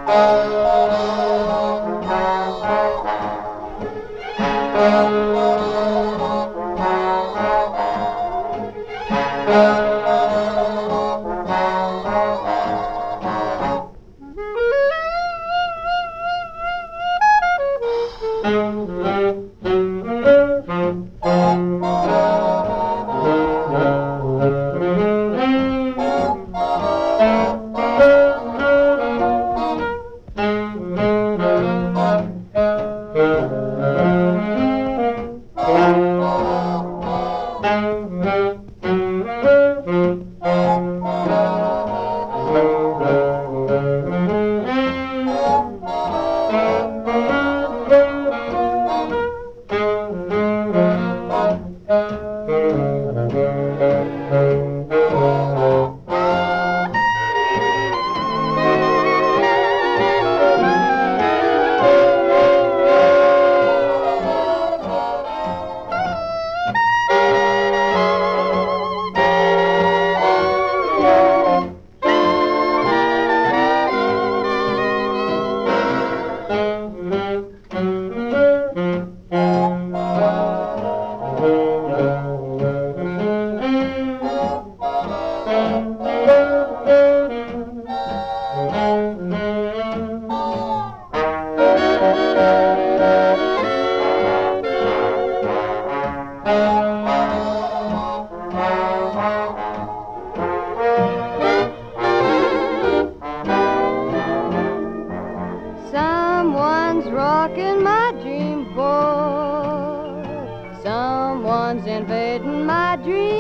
Someone's rocking my dream board. Someone's invading my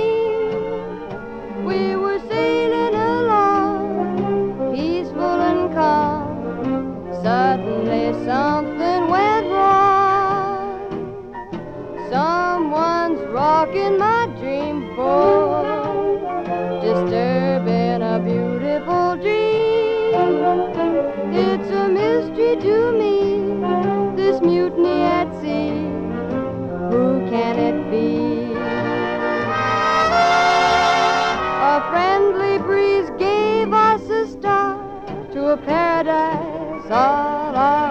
dream. We were sailing along, peaceful and calm. Suddenly something went wrong. Someone's rocking my dream board, disturbing a beautiful dream. It's a mystery to me, this mutiny at sea. Who can it be? A friendly breeze gave us a start to a paradise all our